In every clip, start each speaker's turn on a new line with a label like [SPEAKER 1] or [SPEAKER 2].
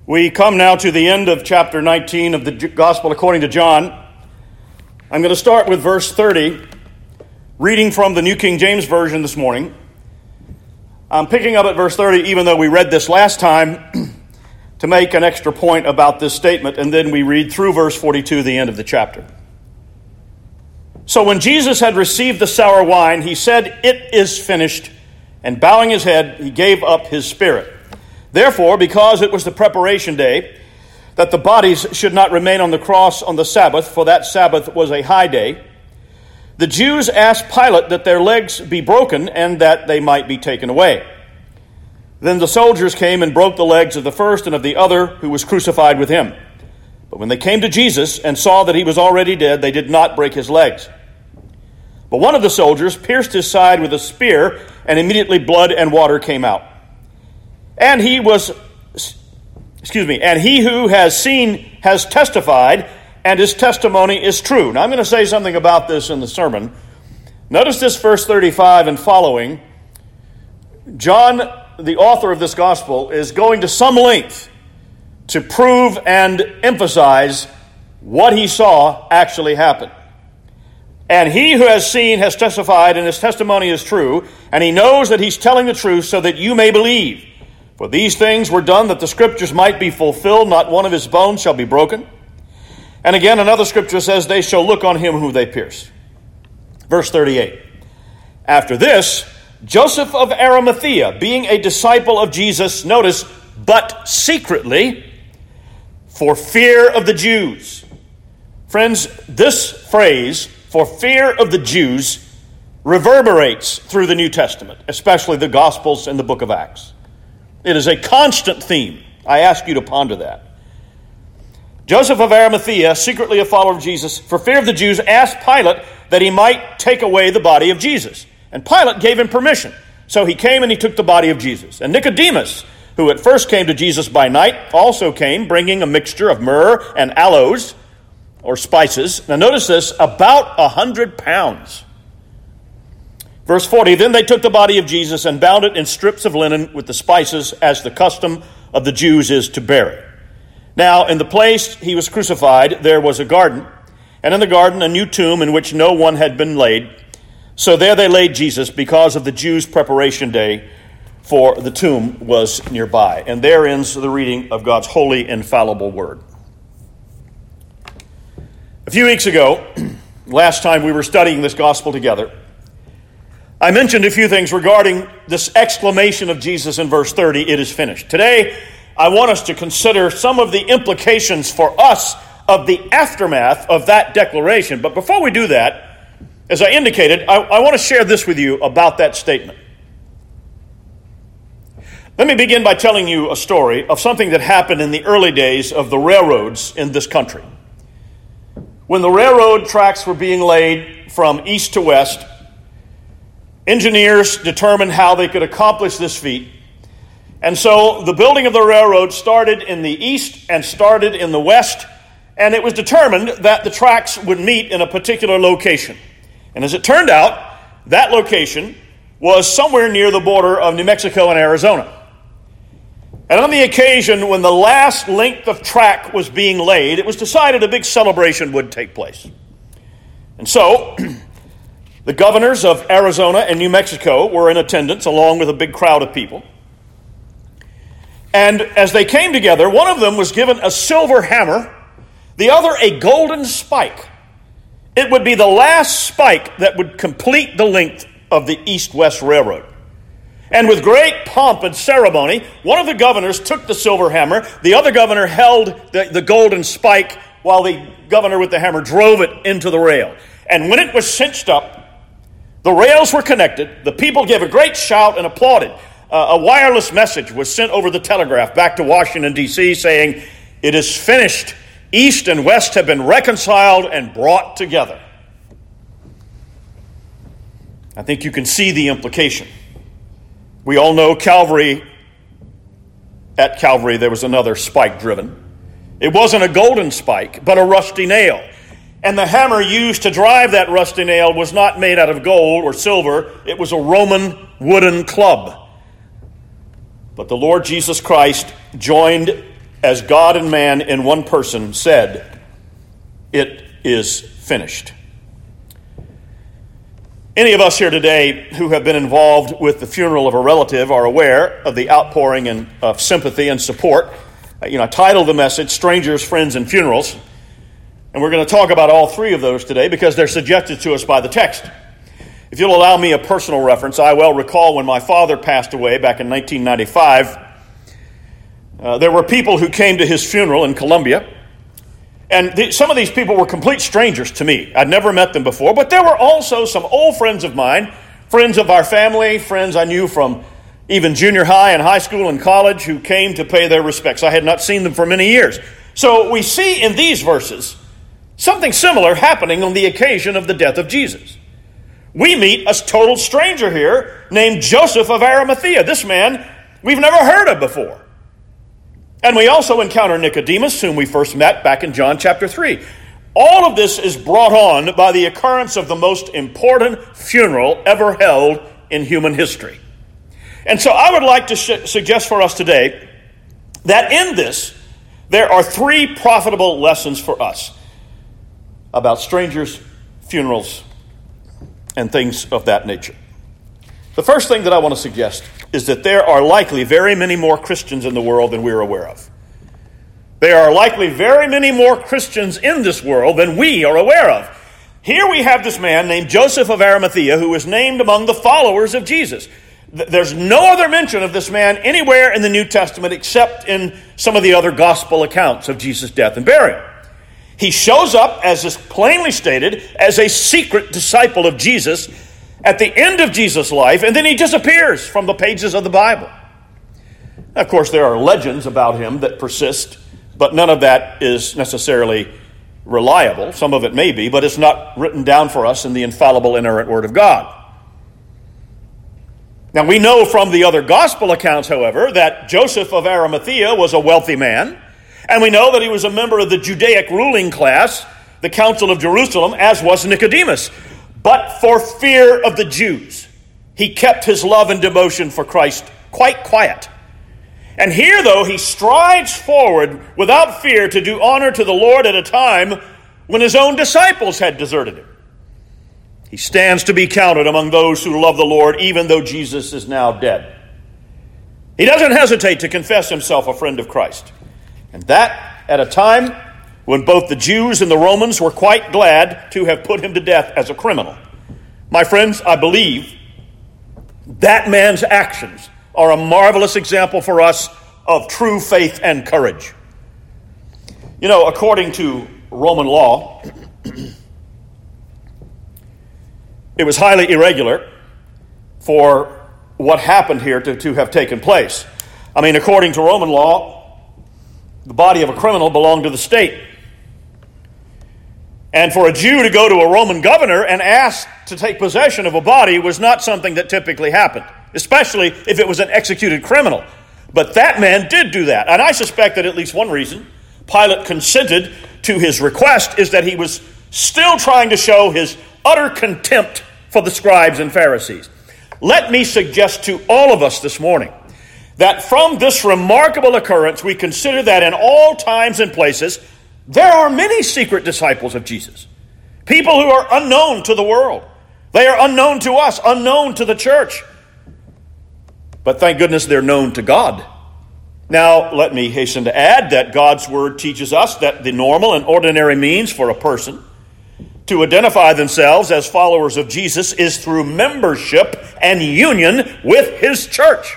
[SPEAKER 1] We come now to the end of chapter 19 of the Gospel according to John. I'm going to start with verse 30, reading from the New King James Version this morning. I'm picking up at verse 30, even though we read this last time, to make an extra point about this statement, and then we read through verse 42, the end of the chapter. So when Jesus had received the sour wine, he said, "It is finished," and bowing his head, he gave up his spirit. Therefore, because it was the preparation day, that the bodies should not remain on the cross on the Sabbath, for that Sabbath was a high day, the Jews asked Pilate that their legs be broken and that they might be taken away. Then the soldiers came and broke the legs of the first and of the other who was crucified with him. But when they came to Jesus and saw that he was already dead, they did not break his legs. But one of the soldiers pierced his side with a spear, and immediately blood and water came out. And he who has seen has testified, and his testimony is true. Now I'm going to say something about this in the sermon. Notice this verse 35 and following. John, the author of this gospel, is going to some length to prove and emphasize what he saw actually happen. And he who has seen has testified, and his testimony is true, and he knows that he's telling the truth so that you may believe. For these things were done that the scriptures might be fulfilled, not one of his bones shall be broken. And again, another scripture says, they shall look on him who they pierced. Verse 38. After this, Joseph of Arimathea, being a disciple of Jesus, notice, but secretly, for fear of the Jews. Friends, this phrase, for fear of the Jews, reverberates through the New Testament, especially the Gospels and the book of Acts. It is a constant theme. I ask you to ponder that. Joseph of Arimathea, secretly a follower of Jesus, for fear of the Jews, asked Pilate that he might take away the body of Jesus. And Pilate gave him permission. So he came and he took the body of Jesus. And Nicodemus, who at first came to Jesus by night, also came, bringing a mixture of myrrh and aloes, or spices. Now notice this, about 100 pounds. Verse 40, then they took the body of Jesus and bound it in strips of linen with the spices, as the custom of the Jews is to bury. Now, in the place he was crucified, there was a garden, and in the garden a new tomb in which no one had been laid. So there they laid Jesus because of the Jews' preparation day, for the tomb was nearby. And there ends the reading of God's holy, infallible word. A few weeks ago, last time we were studying this gospel together, I mentioned a few things regarding this exclamation of Jesus in verse 30, "It is finished." Today, I want us to consider some of the implications for us of the aftermath of that declaration. But before we do that, as I indicated, I want to share this with you about that statement. Let me begin by telling you a story of something that happened in the early days of the railroads in this country. When the railroad tracks were being laid from east to west, engineers determined how they could accomplish this feat. And so the building of the railroad started in the east and started in the west, and it was determined that the tracks would meet in a particular location. And as it turned out, that location was somewhere near the border of New Mexico and Arizona. And on the occasion when the last length of track was being laid, it was decided a big celebration would take place. And so the governors of Arizona and New Mexico were in attendance, along with a big crowd of people. And as they came together, one of them was given a silver hammer, the other a golden spike. It would be the last spike that would complete the length of the East-West Railroad. And with great pomp and ceremony, one of the governors took the silver hammer, the other governor held the golden spike, while the governor with the hammer drove it into the rail. And when it was cinched up, the rails were connected. The people gave a great shout and applauded. A wireless message was sent over the telegraph back to Washington, D.C., saying, "It is finished. East and West have been reconciled and brought together." I think you can see the implication. We all know Calvary. At Calvary, there was another spike driven. It wasn't a golden spike, but a rusty nail. And the hammer used to drive that rusty nail was not made out of gold or silver. It was a Roman wooden club. But the Lord Jesus Christ joined as God and man in one person said, "It is finished." Any of us here today who have been involved with the funeral of a relative are aware of the outpouring of sympathy and support. I titled the message, "Strangers, Friends, and Funerals." And we're going to talk about all three of those today because they're suggested to us by the text. If you'll allow me a personal reference, I well recall when my father passed away back in 1995, there were people who came to his funeral in Columbia. And some of these people were complete strangers to me. I'd never met them before, but there were also some old friends of mine, friends of our family, friends I knew from even junior high and high school and college who came to pay their respects. I had not seen them for many years. So we see in these verses something similar happening on the occasion of the death of Jesus. We meet a total stranger here named Joseph of Arimathea. This man we've never heard of before. And we also encounter Nicodemus, whom we first met back in John chapter 3. All of this is brought on by the occurrence of the most important funeral ever held in human history. And so I would like to suggest for us today that in this, there are three profitable lessons for us about strangers, funerals, and things of that nature. The first thing that I want to suggest is that there are likely very many more Christians in the world than we're aware of. There are likely very many more Christians in this world than we are aware of. Here we have this man named Joseph of Arimathea who is named among the followers of Jesus. There's no other mention of this man anywhere in the New Testament except in some of the other gospel accounts of Jesus' death and burial. He shows up, as is plainly stated, as a secret disciple of Jesus at the end of Jesus' life, and then he disappears from the pages of the Bible. Of course, there are legends about him that persist, but none of that is necessarily reliable. Some of it may be, but it's not written down for us in the infallible, inerrant Word of God. Now, we know from the other gospel accounts, however, that Joseph of Arimathea was a wealthy man, and we know that he was a member of the Judaic ruling class, the Council of Jerusalem, as was Nicodemus. But for fear of the Jews, he kept his love and devotion for Christ quite quiet. And here, though, he strides forward without fear to do honor to the Lord at a time when his own disciples had deserted him. He stands to be counted among those who love the Lord, even though Jesus is now dead. He doesn't hesitate to confess himself a friend of Christ. And that at a time when both the Jews and the Romans were quite glad to have put him to death as a criminal. My friends, I believe that man's actions are a marvelous example for us of true faith and courage. According to Roman law, it was highly irregular for what happened here to have taken place. According to Roman law, the body of a criminal belonged to the state. And for a Jew to go to a Roman governor and ask to take possession of a body was not something that typically happened, especially if it was an executed criminal. But that man did do that. And I suspect that at least one reason Pilate consented to his request is that he was still trying to show his utter contempt for the scribes and Pharisees. Let me suggest to all of us this morning that from this remarkable occurrence, we consider that in all times and places, there are many secret disciples of Jesus. People who are unknown to the world. They are unknown to us, unknown to the church. But thank goodness they're known to God. Now, let me hasten to add that God's Word teaches us that the normal and ordinary means for a person to identify themselves as followers of Jesus is through membership and union with His church.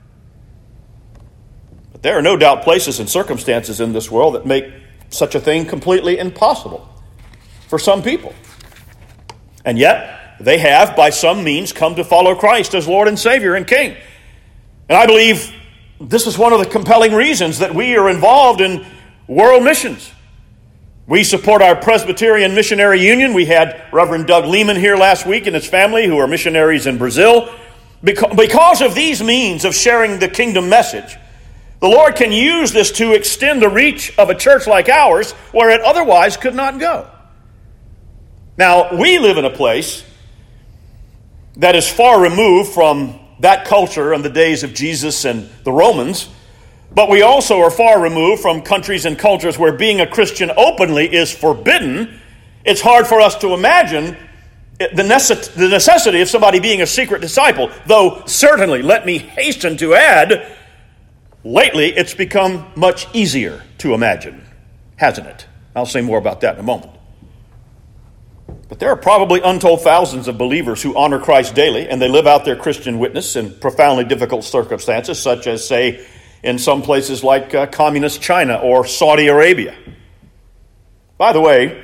[SPEAKER 1] But there are no doubt places and circumstances in this world that make such a thing completely impossible for some people. And yet, they have, by some means, come to follow Christ as Lord and Savior and King. And I believe this is one of the compelling reasons that we are involved in world missions. We support our Presbyterian Missionary Union. We had Reverend Doug Lehman here last week and his family who are missionaries in Brazil. Because of these means of sharing the kingdom message, the Lord can use this to extend the reach of a church like ours where it otherwise could not go. Now, we live in a place that is far removed from that culture in the days of Jesus and the Romans, But we also are far removed from countries and cultures where being a Christian openly is forbidden. It's hard for us to imagine the necessity of somebody being a secret disciple, though certainly, let me hasten to add, lately it's become much easier to imagine, hasn't it? I'll say more about that in a moment. But there are probably untold thousands of believers who honor Christ daily, and they live out their Christian witness in profoundly difficult circumstances, such as, say, in some places like communist China or Saudi Arabia. By the way,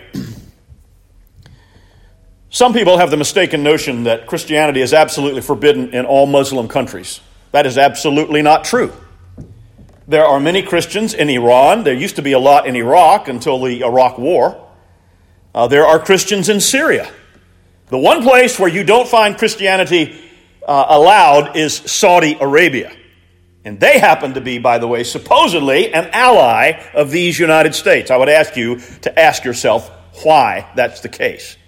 [SPEAKER 1] some people have the mistaken notion that Christianity is absolutely forbidden in all Muslim countries. That is absolutely not true. There are many Christians in Iran. There used to be a lot in Iraq until the Iraq War. There are Christians in Syria. The one place where you don't find Christianity allowed is Saudi Arabia. And they happen to be, by the way, supposedly an ally of these United States. I would ask you to ask yourself why that's the case.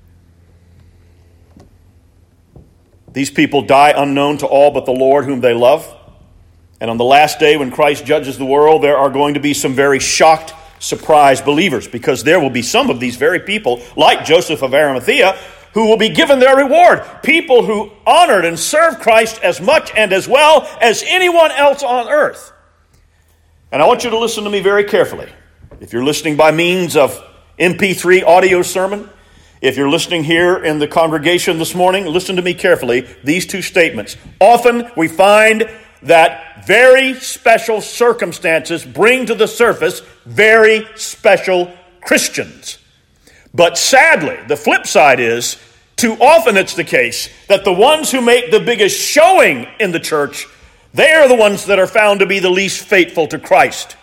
[SPEAKER 1] These people die unknown to all but the Lord whom they love. And on the last day when Christ judges the world, there are going to be some very shocked, surprised believers, because there will be some of these very people, like Joseph of Arimathea, who will be given their reward. People who honored and served Christ as much and as well as anyone else on earth. And I want you to listen to me very carefully. If you're listening by means of MP3 audio sermon, if you're listening here in the congregation this morning, listen to me carefully. These two statements. Often we find that very special circumstances bring to the surface very special Christians. But sadly, the flip side is, too often it's the case that the ones who make the biggest showing in the church, they are the ones that are found to be the least faithful to Christ.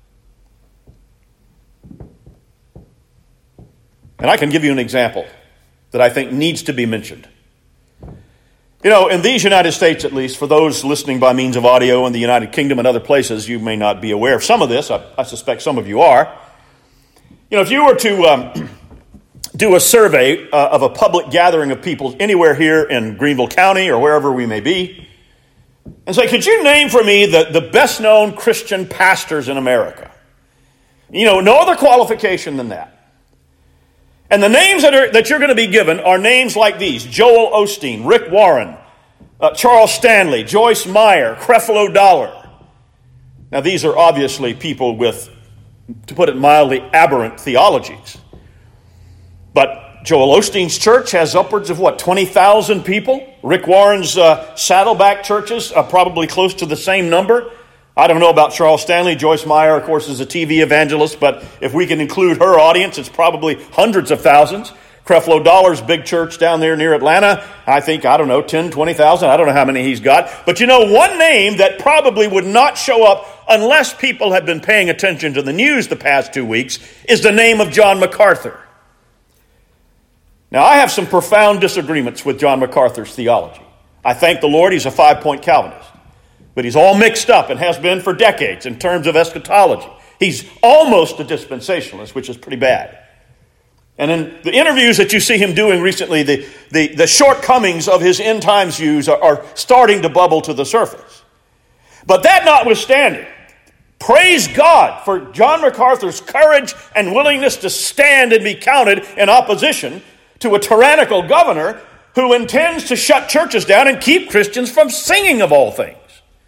[SPEAKER 1] And I can give you an example that I think needs to be mentioned. You know, in these United States, at least, for those listening by means of audio in the United Kingdom and other places, you may not be aware of some of this. I suspect some of you are. You know, if you were to do a survey of a public gathering of people anywhere here in Greenville County or wherever we may be, and say, could you name for me the best-known Christian pastors in America? You know, no other qualification than that. And the names that you're going to be given are names like these: Joel Osteen, Rick Warren, Charles Stanley, Joyce Meyer, Creflo Dollar. Now, these are obviously people with, to put it mildly, aberrant theologies. But Joel Osteen's church has upwards of, 20,000 people? Rick Warren's Saddleback churches are probably close to the same number. I don't know about Charles Stanley. Joyce Meyer, of course, is a TV evangelist, but if we can include her audience, it's probably hundreds of thousands. Creflo Dollar's big church down there near Atlanta, I think, 10, 20,000. I don't know how many he's got. But you know, one name that probably would not show up unless people have been paying attention to the news the past 2 weeks is the name of John MacArthur. Now, I have some profound disagreements with John MacArthur's theology. I thank the Lord he's a 5-point Calvinist. But he's all mixed up and has been for decades in terms of eschatology. He's almost a dispensationalist, which is pretty bad. And in the interviews that you see him doing recently, the shortcomings of his end times views are starting to bubble to the surface. But that notwithstanding, praise God for John MacArthur's courage and willingness to stand and be counted in opposition to a tyrannical governor who intends to shut churches down and keep Christians from singing, of all things.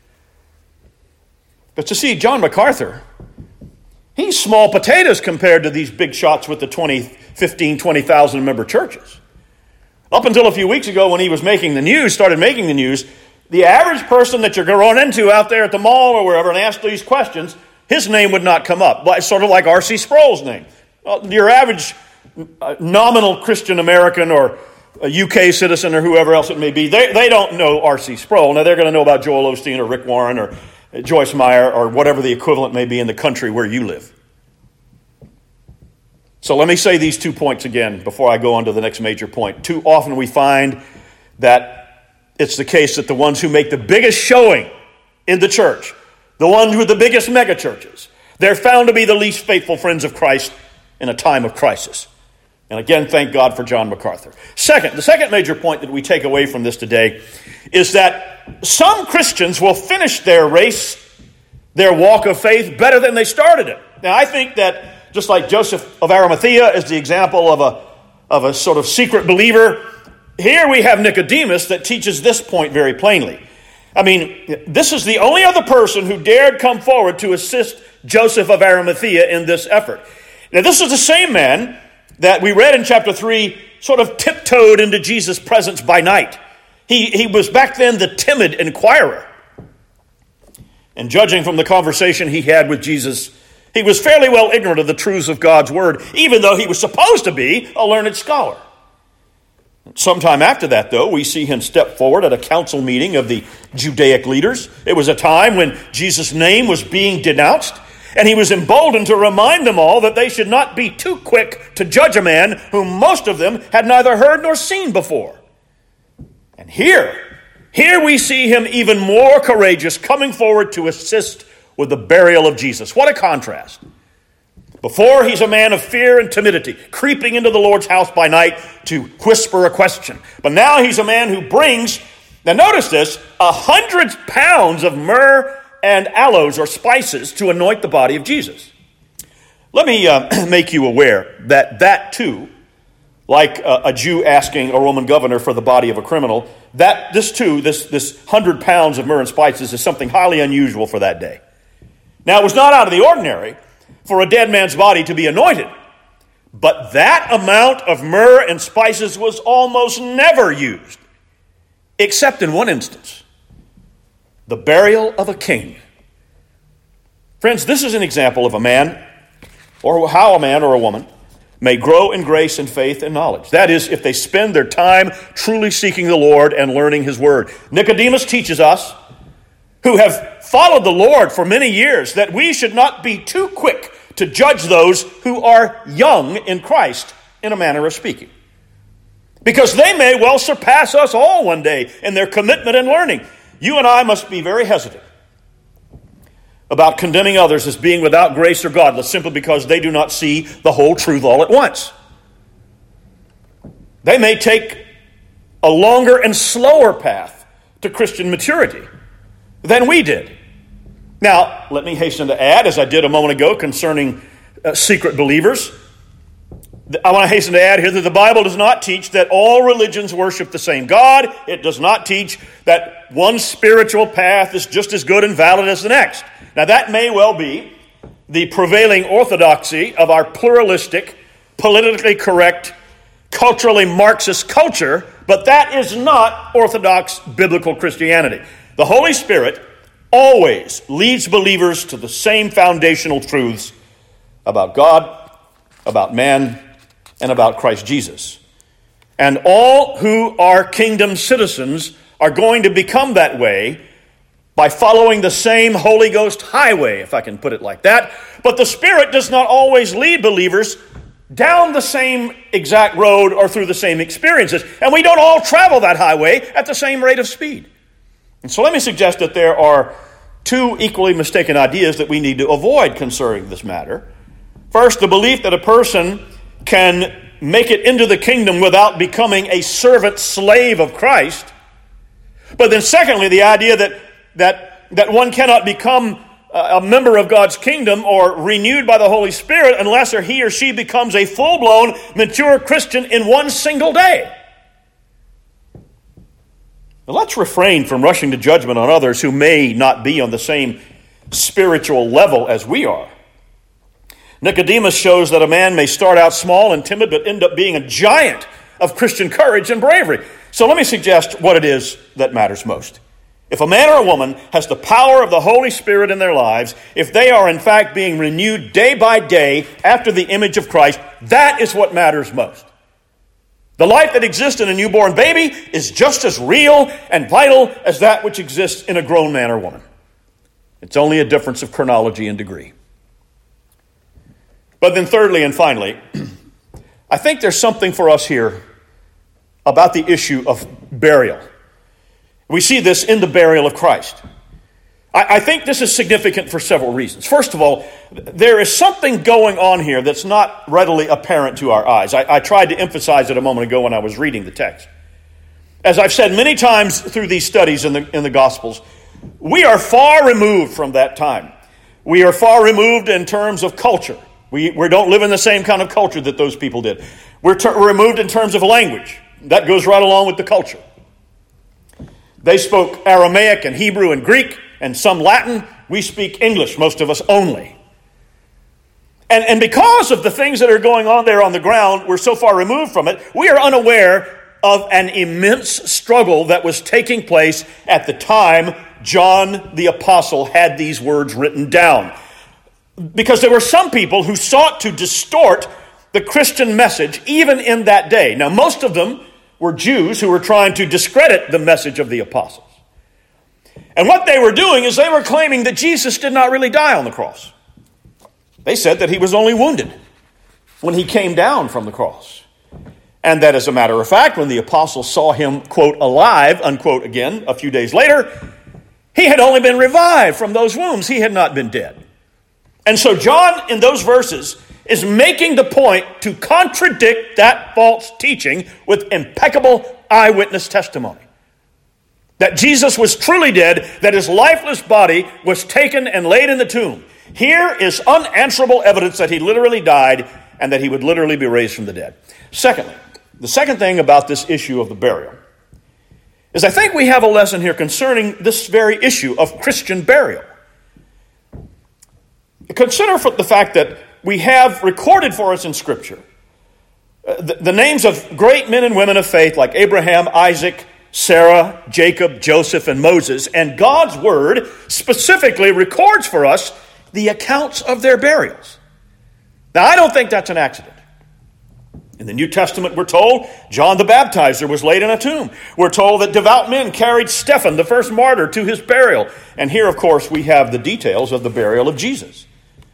[SPEAKER 1] But you see, John MacArthur, he's small potatoes compared to these big shots with the 20,000 member churches. Up until a few weeks ago when he was started making the news, the average person that you're going to run into out there at the mall or wherever and ask these questions, his name would not come up. It's sort of like R.C. Sproul's name. Your average nominal Christian American or a UK citizen or whoever else it may be, they don't know R.C. Sproul. Now, they're going to know about Joel Osteen or Rick Warren or Joyce Meyer or whatever the equivalent may be in the country where you live. So let me say these 2 points again before I go on to the next major point. Too often we find that it's the case that the ones who make the biggest showing in the church, the ones with the biggest megachurches, they're found to be the least faithful friends of Christ in a time of crisis. And again, thank God for John MacArthur. The second major point that we take away from this today is that some Christians will finish their race their walk of faith better than they started it. Now, I think that just like Joseph of Arimathea is the example of a sort of secret believer, here we have Nicodemus that teaches this point very plainly. I mean, this is the only other person who dared come forward to assist Joseph of Arimathea in this effort. Now, this is the same man that we read in chapter 3 sort of tiptoed into Jesus' presence by night. He was back then the timid inquirer. And judging from the conversation he had with Jesus, he was fairly well ignorant of the truths of God's word, even though he was supposed to be a learned scholar. Sometime after that, though, we see him step forward at a council meeting of the Judaic leaders. It was a time when Jesus' name was being denounced, and he was emboldened to remind them all that they should not be too quick to judge a man whom most of them had neither heard nor seen before. And here we see him even more courageous, coming forward to assist with the burial of Jesus. What a contrast. Before, he's a man of fear and timidity, creeping into the Lord's house by night to whisper a question. But now he's a man who brings, now notice this, 100 pounds of myrrh and aloes or spices to anoint the body of Jesus. Let me make you aware that too, like a Jew asking a Roman governor for the body of a criminal, this 100 pounds of myrrh and spices is something highly unusual for that day. Now, it was not out of the ordinary for a dead man's body to be anointed, but that amount of myrrh and spices was almost never used, except in one instance, the burial of a king. Friends, this is an example of a man, or how a man or a woman may grow in grace and faith and knowledge. That is, if they spend their time truly seeking the Lord and learning his word. Nicodemus teaches us, who have followed the Lord for many years, that we should not be too quick to judge those who are young in Christ, in a manner of speaking. Because they may well surpass us all one day in their commitment and learning. You and I must be very hesitant about condemning others as being without grace or godless simply because they do not see the whole truth all at once. They may take a longer and slower path to Christian maturity than we did. Now, let me hasten to add, as I did a moment ago concerning secret believers, I want to hasten to add here that the Bible does not teach that all religions worship the same God. It does not teach that one spiritual path is just as good and valid as the next. Now, that may well be the prevailing orthodoxy of our pluralistic, politically correct, culturally Marxist culture, but that is not orthodox biblical Christianity. The Holy Spirit always leads believers to the same foundational truths about God, about man, and about Christ Jesus. And all who are kingdom citizens are going to become that way by following the same Holy Ghost highway, if I can put it like that. But the Spirit does not always lead believers down the same exact road or through the same experiences. And we don't all travel that highway at the same rate of speed. And so let me suggest that there are two equally mistaken ideas that we need to avoid concerning this matter. First, the belief that a person can make it into the kingdom without becoming a servant slave of Christ. But then secondly, the idea that one cannot become a member of God's kingdom or renewed by the Holy Spirit unless he or she becomes a full-blown, mature Christian in one single day. Now, let's refrain from rushing to judgment on others who may not be on the same spiritual level as we are. Nicodemus shows that a man may start out small and timid but end up being a giant of Christian courage and bravery. So let me suggest what it is that matters most. If a man or a woman has the power of the Holy Spirit in their lives, if they are in fact being renewed day by day after the image of Christ, that is what matters most. The life that exists in a newborn baby is just as real and vital as that which exists in a grown man or woman. It's only a difference of chronology and degree. But then thirdly and finally, I think there's something for us here about the issue of burial. We see this in the burial of Christ. I think this is significant for several reasons. First of all, there is something going on here that's not readily apparent to our eyes. I tried to emphasize it a moment ago when I was reading the text. As I've said many times through these studies in the Gospels, we are far removed from that time. We are far removed in terms of culture. We don't live in the same kind of culture that those people did. We're removed in terms of language. That goes right along with the culture. They spoke Aramaic and Hebrew and Greek and some Latin. We speak English, most of us only. And because of the things that are going on there on the ground, we're so far removed from it, we are unaware of an immense struggle that was taking place at the time John the Apostle had these words written down. Because there were some people who sought to distort the Christian message even in that day. Now, most of them were Jews who were trying to discredit the message of the apostles. And what they were doing is they were claiming that Jesus did not really die on the cross. They said that he was only wounded when he came down from the cross. And that, as a matter of fact, when the apostles saw him, quote, alive, unquote, again, a few days later, he had only been revived from those wounds. He had not been dead. And so John, in those verses, is making the point to contradict that false teaching with impeccable eyewitness testimony. That Jesus was truly dead, that his lifeless body was taken and laid in the tomb. Here is unanswerable evidence that he literally died and that he would literally be raised from the dead. Secondly, the second thing about this issue of the burial is I think we have a lesson here concerning this very issue of Christian burial. Consider the fact that we have recorded for us in Scripture the names of great men and women of faith like Abraham, Isaac, Sarah, Jacob, Joseph, and Moses. And God's Word specifically records for us the accounts of their burials. Now, I don't think that's an accident. In the New Testament, we're told John the Baptizer was laid in a tomb. We're told that devout men carried Stephen, the first martyr, to his burial. And here, of course, we have the details of the burial of Jesus.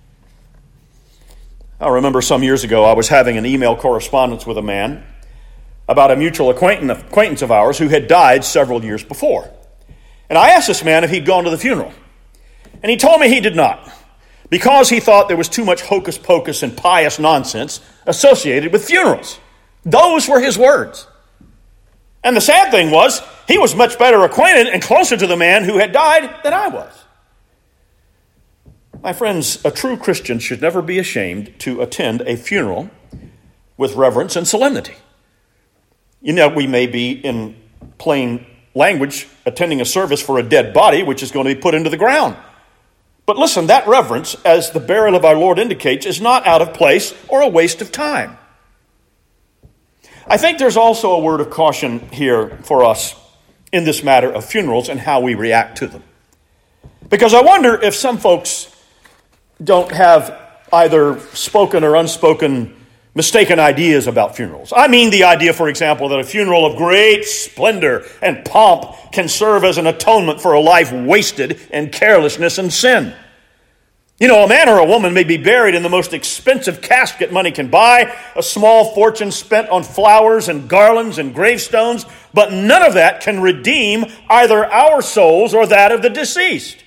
[SPEAKER 1] I remember some years ago, I was having an email correspondence with a man about a mutual acquaintance of ours who had died several years before. And I asked this man if he'd gone to the funeral. And he told me he did not, because he thought there was too much hocus pocus and pious nonsense associated with funerals. Those were his words. And the sad thing was, he was much better acquainted and closer to the man who had died than I was. My friends, a true Christian should never be ashamed to attend a funeral with reverence and solemnity. You know, we may be, in plain language, attending a service for a dead body, which is going to be put into the ground. But listen, that reverence, as the burial of our Lord indicates, is not out of place or a waste of time. I think there's also a word of caution here for us in this matter of funerals and how we react to them. Because I wonder if some folks don't have either spoken or unspoken mistaken ideas about funerals. I mean the idea, for example, that a funeral of great splendor and pomp can serve as an atonement for a life wasted in carelessness and sin. You know, a man or a woman may be buried in the most expensive casket money can buy, a small fortune spent on flowers and garlands and gravestones, but none of that can redeem either our souls or that of the deceased.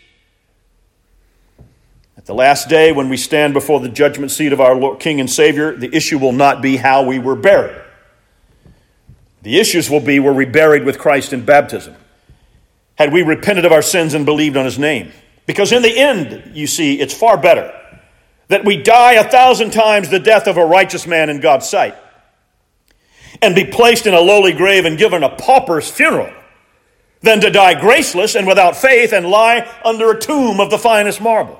[SPEAKER 1] At the last day, when we stand before the judgment seat of our Lord, King and Savior, the issue will not be how we were buried. The issues will be, were we buried with Christ in baptism? Had we repented of our sins and believed on his name? Because in the end, you see, it's far better that we die 1,000 times the death of a righteous man in God's sight and be placed in a lowly grave and given a pauper's funeral than to die graceless and without faith and lie under a tomb of the finest marble.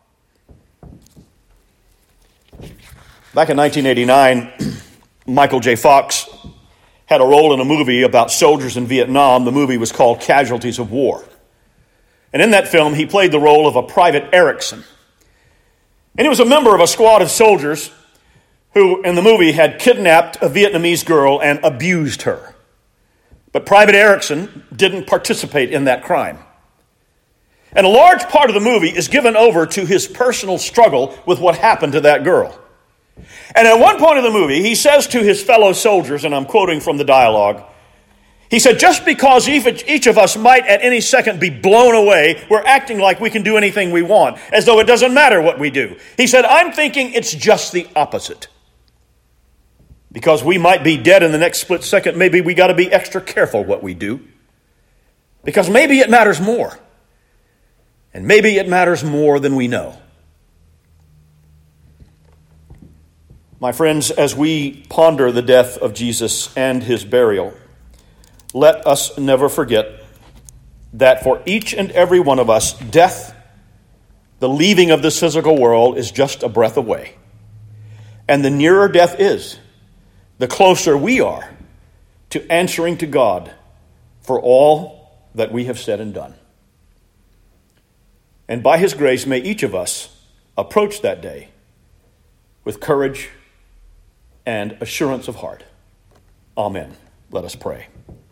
[SPEAKER 1] Back in 1989, Michael J. Fox had a role in a movie about soldiers in Vietnam. The movie was called Casualties of War. And in that film, he played the role of a Private Erickson. And he was a member of a squad of soldiers who, in the movie, had kidnapped a Vietnamese girl and abused her. But Private Erickson didn't participate in that crime. And a large part of the movie is given over to his personal struggle with what happened to that girl. And at one point in the movie, he says to his fellow soldiers, and I'm quoting from the dialogue, he said, just because each of us might at any second be blown away, we're acting like we can do anything we want, as though it doesn't matter what we do. He said, I'm thinking it's just the opposite. Because we might be dead in the next split second, maybe we got to be extra careful what we do. Because maybe it matters more. And maybe it matters more than we know. My friends, as we ponder the death of Jesus and his burial, let us never forget that for each and every one of us, death, the leaving of this physical world, is just a breath away. And the nearer death is, the closer we are to answering to God for all that we have said and done. And by his grace, may each of us approach that day with courage and assurance of heart. Amen. Let us pray.